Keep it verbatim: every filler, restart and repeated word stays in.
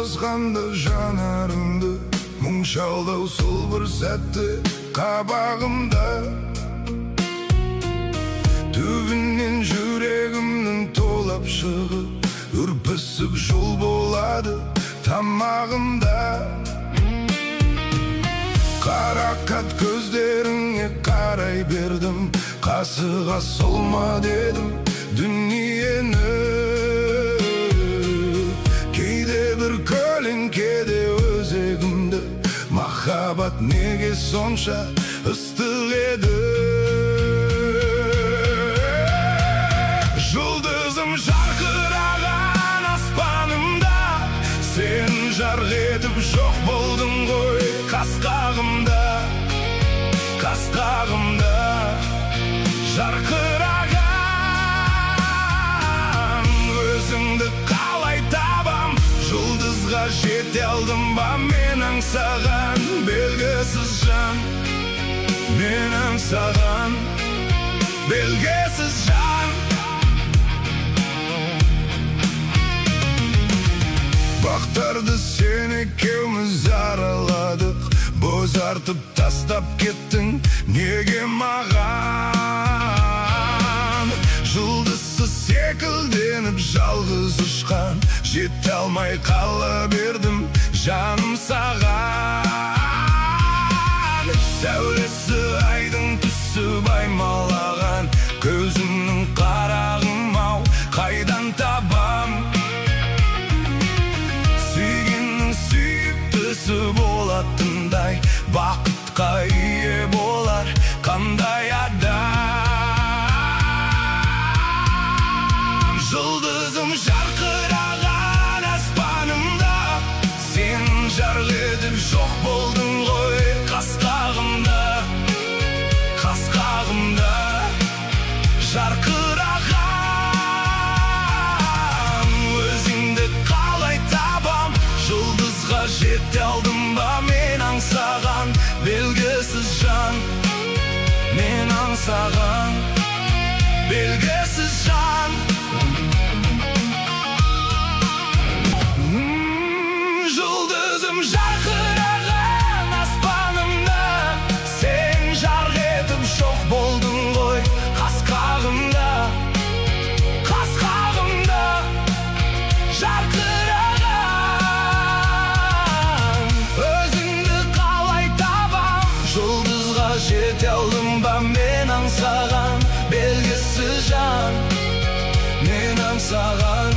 жазғанды жанарымды, мұң шалдау сол бір сәтті қабағымда. Түбінен жүрегімнің толап шығып, үрпісіп жол болады тамағымда. Қарақат көздеріңе қарай бердім, қасыға солма дедім дүниені. Кейде бір көлеңкеде өзегімді, махаббат неге сонша ыстық еді. Жұлдызым жарқыраған аспанымда, сен жарқ етіп жоқ болдың ғой қас-қағымда. Қас-қағымда жарқыраған өзіңді қалай табам, жұлдызға жете алдым ба мен аңсаған белгісіз жан. Мен аңсаған белгісіз жан. Бақтарды сен екеуміз араладық, бозартып тастап кеттің неге маған? Жұлдызсыз секілденіп жалғыз ұшқан, жете алмай қала бердім жаным саған. Сәулесі айдың түсі баймалаған, көзіңнің қарағым ау қайдан табам? Сүйгеннің сүйіктісі болатындай, бақытқа ие болар қандай адам? Жұлдызым жарқыраған аспанымда, сен жарқ етіп жоқ болдың ғой қас-қағымда. Қас-қағымда жарқыраған өзіңді қалай табам, жұлдызға жете алдым ба мен аңсаған белгісіз жан. Мен аңсаған белгісіз жан. Жұлдызым жарқыраған аспанымда, сен жарқ етіп жоқ болдың ғой қас-қағымда. Қас-қағымда жарқыраған өзіңді қалай табам, жұлдызға жете алдым ба мен аңсаған белгісіз жан. Мен аңсаған